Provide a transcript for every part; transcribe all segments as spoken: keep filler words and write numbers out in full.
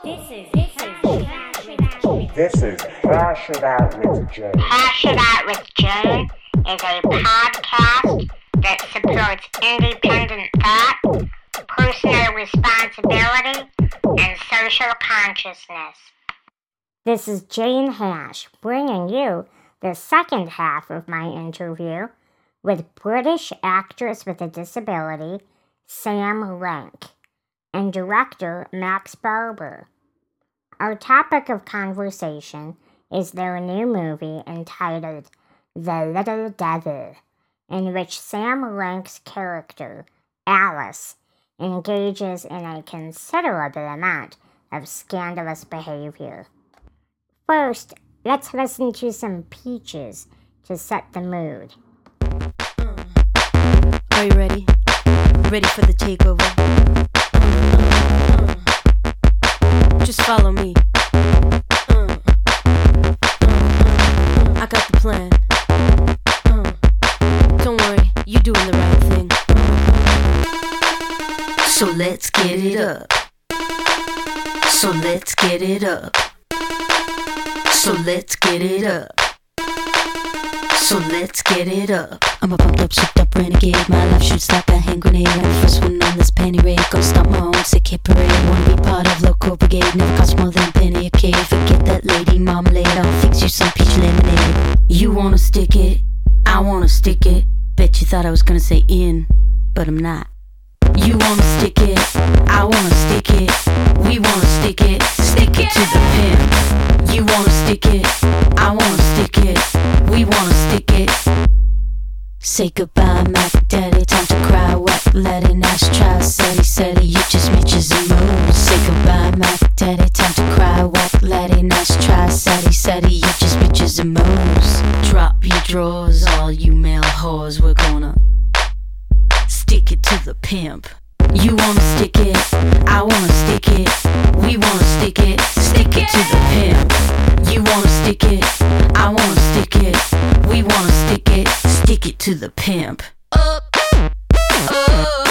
This is Hash It Out with Jane. Hash It Out with Jane is a podcast that supports independent thought, personal responsibility, and social consciousness. This is Jane Hash, bringing you the second half of my interview with British actress with a disability, Sam Rank, and director Max Barber. Our topic of conversation is their new movie entitled The Little Devil, in which Sam Rank's character, Alice, engages in a considerable amount of scandalous behavior. First, let's listen to some Peaches to set the mood. Are you ready? Ready for the takeover? Just follow me. Uh, uh, I got the plan. Uh, don't worry, you're doing the right thing. So let's get it up. So let's get it up. So let's get it up. So let's get it up. I'm a pumped up, souped up renegade. My life shoots like a hand grenade. I'm the first one on this penny raid. Gonna start my own sick hit parade. Wanna be part of local brigade. Never cost more than a penny a cake. Forget that lady marmalade. I'll fix you some peach lemonade. You wanna stick it? I wanna stick it. Bet you thought I was gonna say in, but I'm not. You wanna stick it? I wanna stick it. We wanna stick it. Stick it to the pin. You wanna stick it? I wanna stick it. We wanna stick it. Say goodbye, Mac Daddy. Time to cry. Wet letting ass try. Setty, setty. You just mitches and moves. Say goodbye, Mac Daddy. Time to cry. Wet letting ass try. Setty, setty. You just bitches and moves. Drop your drawers, all you male whores. We're gonna stick it to the pimp. You wanna stick it, I wanna stick it. We wanna stick it, stick it to the pimp. You wanna stick it, I wanna stick it. We wanna stick it, stick it to the pimp. Up, up, up,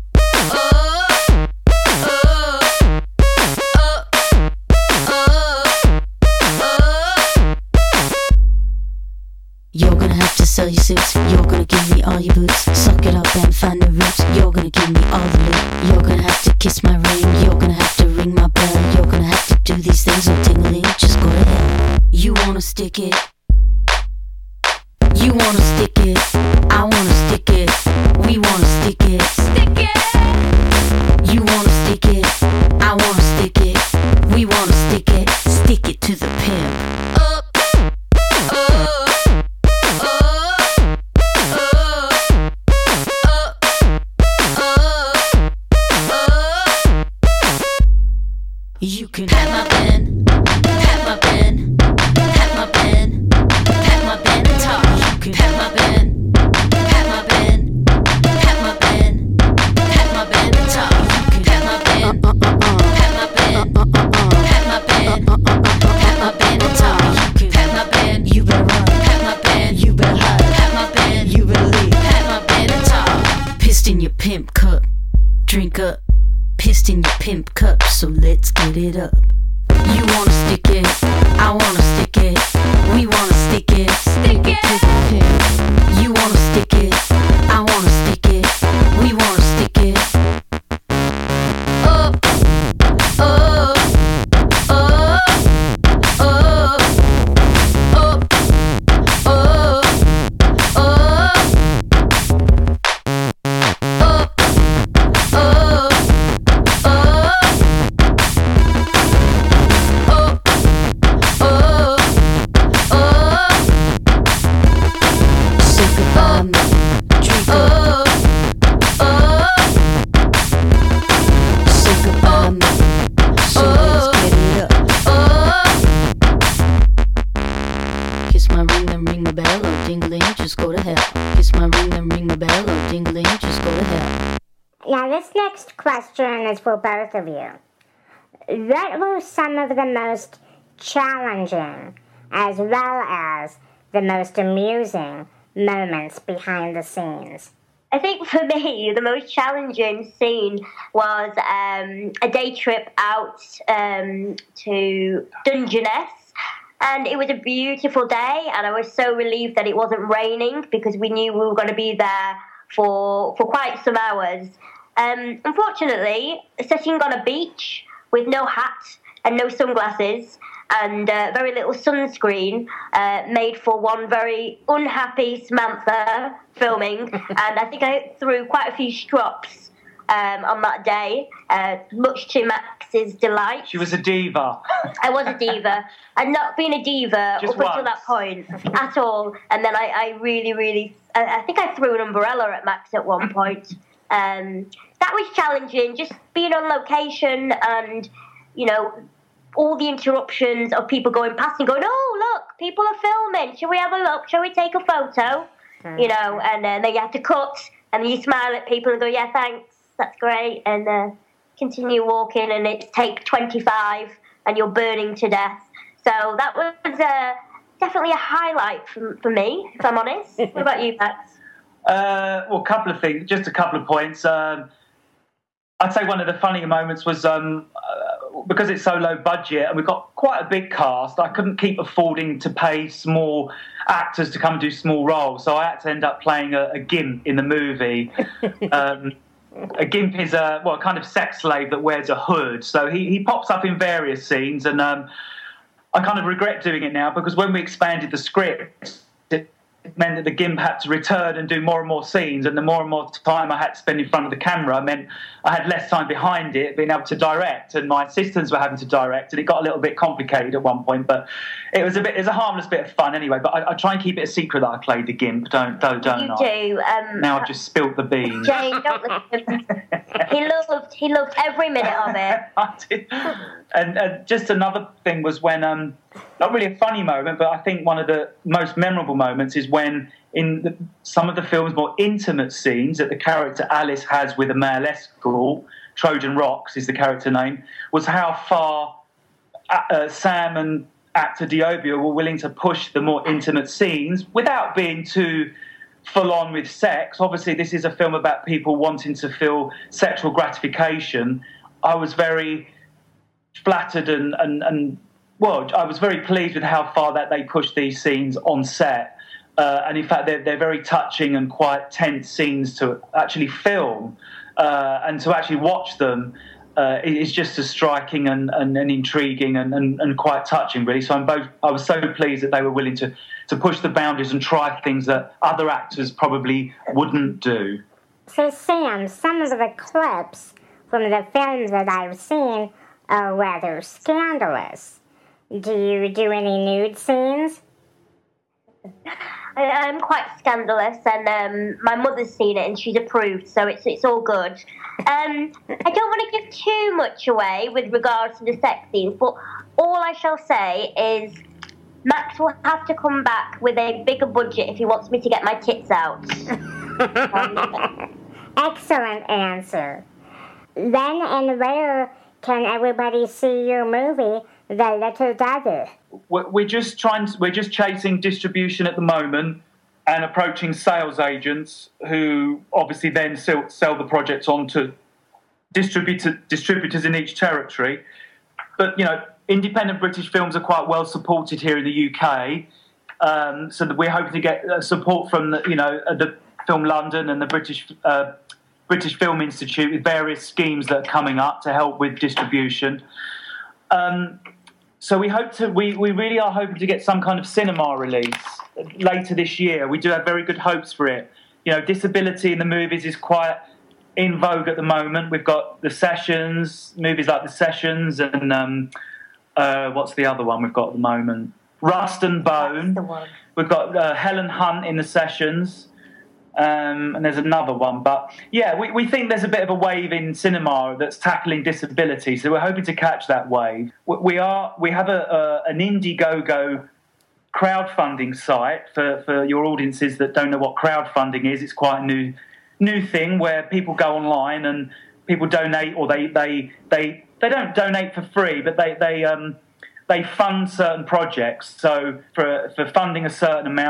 You're gonna have to sell your suits. You're gonna give me all your boots. Suck it up and find the roots. You're gonna give me all the loot. You're gonna have to kiss my ring. You're gonna have to ring my bell. You're gonna have to do these things on tingling. Just go to hell. You wanna stick it? You wanna stick it? I wanna stick it. We wanna stick it. Stick it. You wanna stick it? I wanna stick it. We wanna stick it. Stick it to the pimp. Up, up. You can pat my pen, pat my pen, pat my pen, pat my pen and talk. You can pat my pen, pat my pen, pat my pen, pat my pen and talk. You can pat my pen, pat my pen, pat my pen, pat my pen and talk. You can pat my pen, you better run. Pat my pen, you better hide. Pat my pen, you better leave. Pat my pen and talk. Pissed in your pimp cup, drink up. Pissed in your pimp cup, so let's get it up. You wanna stick it, I wanna stick it. We wanna stick it, stick it to the pimp. You wanna stick it, I wanna stick it. We wanna stick it. Up, up, up, up, up, up, up. Now, this next question is for both of you. What were some of the most challenging, as well as the most amusing, moments behind the scenes I think for me, the most challenging scene was um, a day trip out um, to Dungeness. And it was a beautiful day, and I was so relieved that it wasn't raining because we knew we were going to be there for for quite some hours. Um, unfortunately, sitting on a beach with no hat and no sunglasses and uh, very little sunscreen uh, made for one very unhappy Samantha filming, and I think I threw quite a few strops um, on that day, uh, much to Max's delight. She was a diva. I was a diva. I'd not been a diva Just up until once. that point at all, and then I, I really, really, I, I think I threw an umbrella at Max at one point. Um, that was challenging, just being on location and, you know, all the interruptions of people going past and going, oh, look, people are filming. Shall we have a look? Shall we take a photo? Mm-hmm. You know, and uh, then you have to cut, and then you smile at people and go, yeah, thanks, that's great, and uh, continue walking, and it's take twenty-five, and you're burning to death. So that was uh, definitely a highlight for, for me, if I'm honest. What about you, Max? Uh, well, a couple of things, just a couple of points. Um, I'd say one of the funnier moments was um, uh, because it's so low budget and we've got quite a big cast, I couldn't keep affording to pay small actors to come and do small roles, so I had to end up playing a, a gimp in the movie. Um, a gimp is a well, kind of sex slave that wears a hood, so he, he pops up in various scenes, and um, I kind of regret doing it now because when we expanded the script, it meant that the gimp had to return and do more and more scenes, and the more and more time I had to spend in front of the camera meant I had less time behind it, being able to direct, and my assistants were having to direct, and it got a little bit complicated at one point, but it was a bit, it was a harmless bit of fun anyway, but I, I try and keep it a secret that I played the gimp, don't, don't, don't you I? do. Um, now I've just spilt the beans. Jane, don't listen. He loved, he loved every minute of it. I did. And uh, just another thing was when, um, not really a funny moment, but I think one of the most memorable moments is when in the, some of the film's more intimate scenes that the character Alice has with a male escort, Trojan Rocks is the character name, was how far uh, Sam and actor Diobio were willing to push the more intimate scenes without being too full on with sex. Obviously, this is a film about people wanting to feel sexual gratification. I was very flattered and, and, and well, I was very pleased with how far that they pushed these scenes on set. Uh, and in fact, they're, they're very touching and quite tense scenes to actually film. Uh, and to actually watch them uh, is just as striking and, and, and intriguing and, and, and quite touching, really. So I'm both, I was so pleased that they were willing to, to push the boundaries and try things that other actors probably wouldn't do. So, Sam, some of the clips from the films that I've seen are rather scandalous. Do you do any nude scenes? I, I'm quite scandalous, and um, my mother's seen it and she's approved, so it's it's all good. Um, I don't want to give too much away with regards to the sex scenes, but all I shall say is Max will have to come back with a bigger budget if he wants me to get my tits out. um, Excellent answer. Then and where can everybody see your movie, The Little Devil? We're just trying. We're just chasing distribution at the moment and approaching sales agents who obviously then sell, sell the projects on to distributor, distributors in each territory. But, you know, independent British films are quite well supported here in the U K. Um, so that we're hoping to get uh, support from, the, you know, uh, the Film London and the British uh, British Film Institute with various schemes that are coming up to help with distribution. Um, so we hope to, we, we really are hoping to get some kind of cinema release later this year. We do have very good hopes for it. You know, disability in the movies is quite in vogue at the moment. We've got The Sessions, movies like The Sessions, and um, uh, what's the other one we've got at the moment? Rust and Bone. That's the one. We've got uh, Helen Hunt in The Sessions. Um, and there's another one, but yeah, we, we think there's a bit of a wave in cinema that's tackling disability, so we're hoping to catch that wave. We are we have a, a an Indiegogo crowdfunding site for, for your audiences that don't know what crowdfunding is. It's quite a new new thing where people go online and people donate, or they they they, they don't donate for free, but they they um they fund certain projects. So for for funding a certain amount,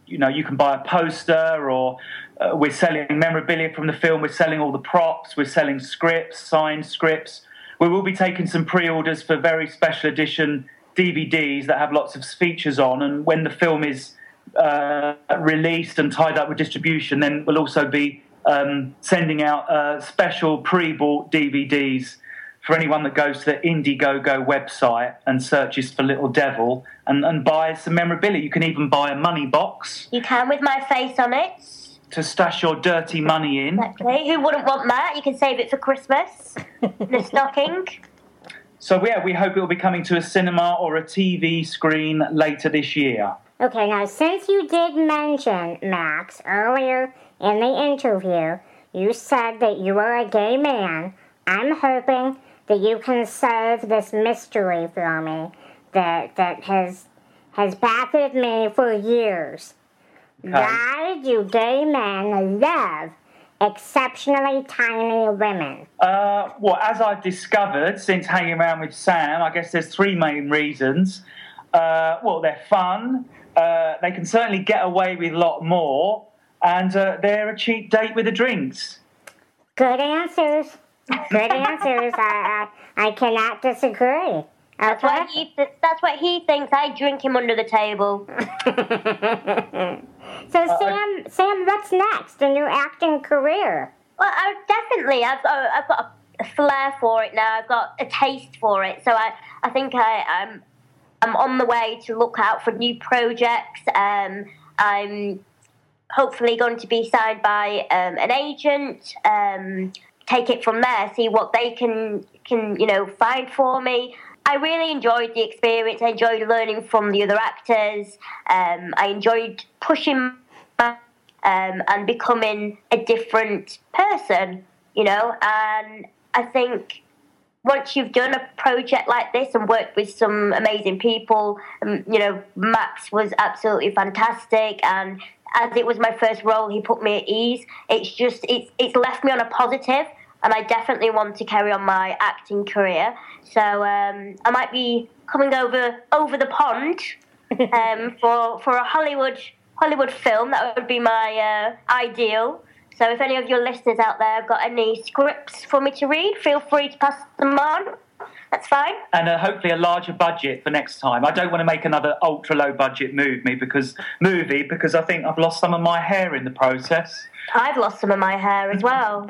you know, you can buy a poster, or uh, we're selling memorabilia from the film. We're selling all the props. We're selling scripts, signed scripts. We will be taking some pre-orders for very special edition D V Ds that have lots of features on. And when the film is uh, released and tied up with distribution, then we'll also be um, sending out uh, special pre-bought D V Ds for anyone that goes to the Indiegogo website and searches for Little Devil and, and buys some memorabilia. You can even buy a money box. You can, with my face on it. To stash your dirty money in. Exactly. Who wouldn't want that? You can save it for Christmas. In a stocking. So, yeah, we hope it will be coming to a cinema or a T V screen later this year. Okay, now, since you did mention, Max, earlier in the interview, you said that you were a gay man. I'm hoping that you can solve this mystery for me that that has has baffled me for years. Okay. Why do gay men love exceptionally tiny women? Uh, well, as I've discovered since hanging around with Sam, I guess there's three main reasons. Uh, well, they're fun, uh, they can certainly get away with a lot more, and uh, they're a cheap date with the drinks. Good answers. Good answers. I, I I cannot disagree. That's what he th- that's what he thinks. I drink him under the table. So uh, Sam, Sam, what's next in your acting career? Well, I definitely. I've got I've got a flair for it now. I've got a taste for it. So I I think I, I'm I'm on the way to look out for new projects. Um, I'm hopefully going to be signed by um, an agent. Um, take it from there, see what they can, can you know, find for me. I really enjoyed the experience. I enjoyed learning from the other actors. Um, I enjoyed pushing back um, and becoming a different person, you know. And I think once you've done a project like this and worked with some amazing people, um, you know, Max was absolutely fantastic. And as it was my first role, he put me at ease. It's just, it's, it's left me on a positive, and I definitely want to carry on my acting career. So um, I might be coming over over the pond um, for for a Hollywood Hollywood film. That would be my uh, ideal. So if any of your listeners out there have got any scripts for me to read, feel free to pass them on. That's fine. And uh, hopefully a larger budget for next time. I don't want to make another ultra-low budget movie because movie because I think I've lost some of my hair in the process. I've lost some of my hair as well.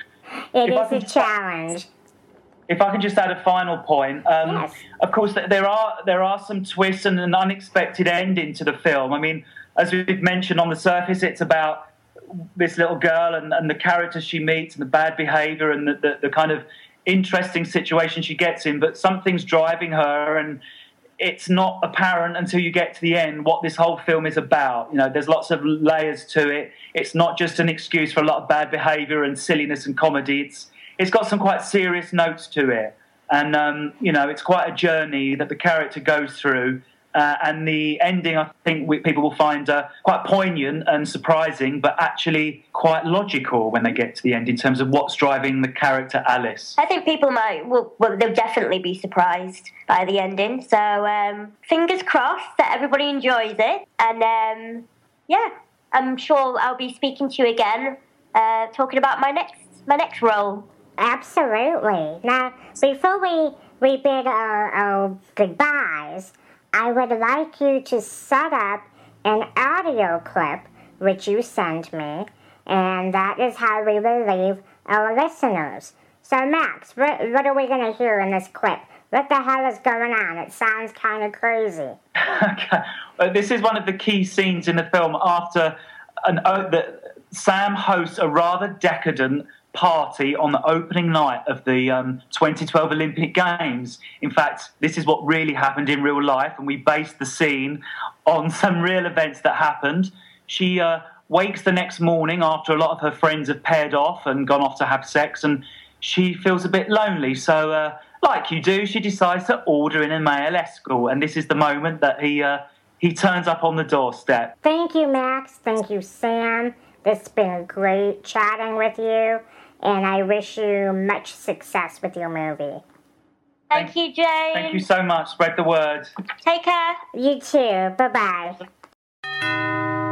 It If is a challenge. If I can just add a final point, um, yes. Of course there are there are some twists and an unexpected ending to the film. I mean, as we've mentioned on the surface, it's about this little girl and, and the characters she meets and the bad behaviour and the, the, the kind of interesting situation she gets in, but something's driving her, and it's not apparent until you get to the end what this whole film is about. You know, there's lots of layers to it. It's not just an excuse for a lot of bad behaviour and silliness and comedy. It's it's got some quite serious notes to it, and um, you know, it's quite a journey that the character goes through. Uh, and the ending, I think we, people will find uh, quite poignant and surprising, but actually quite logical when they get to the end in terms of what's driving the character Alice. I think people might, well, well they'll definitely be surprised by the ending. So um, fingers crossed that everybody enjoys it. And um, yeah, I'm sure I'll be speaking to you again, uh, talking about my next my next role. Absolutely. Now, before we, we bid our, our goodbyes, I would like you to set up an audio clip which you sent me, and that is how we will leave our listeners. So, Max, what, what are we going to hear in this clip? What the hell is going on? It sounds kind of crazy. Okay. Well, this is one of the key scenes in the film after an, uh, the, Sam hosts a rather decadent party on the opening night of the um, twenty twelve Olympic Games. In fact, this is what really happened in real life, and we based the scene on some real events that happened. She uh, wakes the next morning after a lot of her friends have paired off and gone off to have sex, and she feels a bit lonely. So, uh, like you do, she decides to order in a male escort, and this is the moment that he uh, he turns up on the doorstep. Thank you, Max. Thank you, Sam. It's been great chatting with you, and I wish you much success with your movie. Thank you, Jane. Thank you so much. Spread the word. Take care. You too. Bye-bye.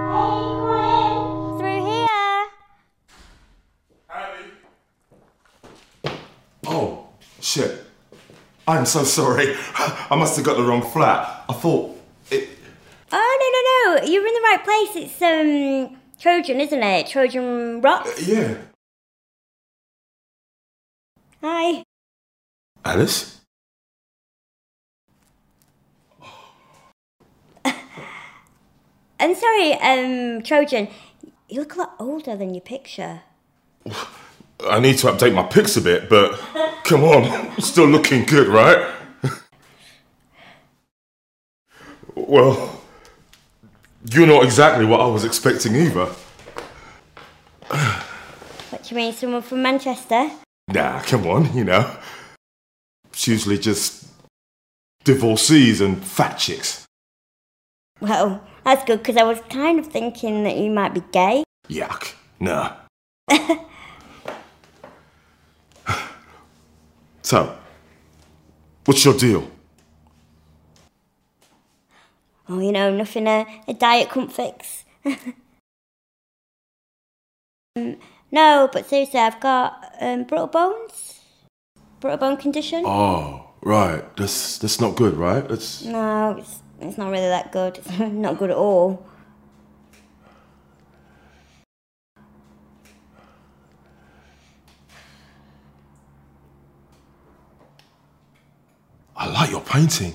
Through here. Oh, shit. I'm so sorry. I must have got the wrong flat. I thought it... Oh, no, no, no. You're in the right place. It's, um, Trojan, isn't it? Trojan Rock? Uh, yeah. Hi. Alice? I'm sorry, um, Trojan. You look a lot older than your picture. I need to update my pics a bit, but come on, still looking good, right? Well, you're not exactly what I was expecting either. What do you mean, someone from Manchester? Nah, come on, you know. It's usually just divorcees and fat chicks. Well, that's good, because I was kind of thinking that you might be gay. Yuck, nah. So, what's your deal? Oh, you know, nothing a, a diet couldn't fix. um, no, but seriously, I've got um, brittle bones. Brittle bone condition. Oh, right. That's that's not good, right? That's... No, it's, it's not really that good. It's not good at all. I like your painting.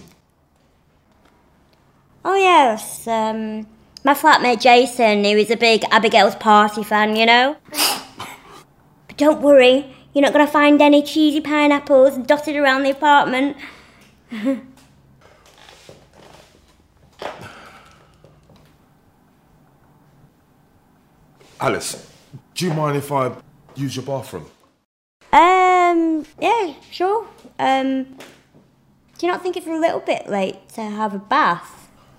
Oh yes, um, my flatmate Jason, he was a big Abigail's Party fan, you know? But don't worry, you're not going to find any cheesy pineapples dotted around the apartment. Alice, do you mind if I use your bathroom? Um, yeah, sure. Um, do you not think it's a little bit late to have a bath?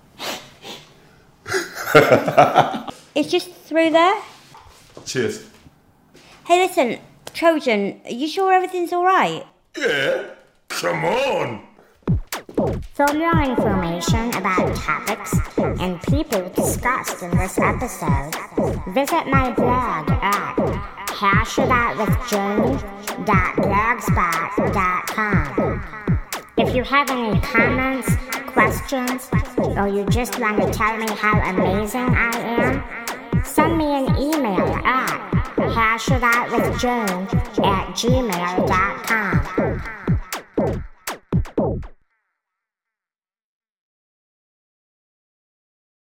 It's just through there. Cheers. Hey, listen, Trojan, are you sure everything's all right? Yeah, come on. For more information about topics and people discussed in this episode, visit my blog at hashitoutwithjane dot blogspot dot com. If you have any comments, questions, or you just want to tell me how amazing I am, send me an email at hashitoutwithjane at gmail dot com.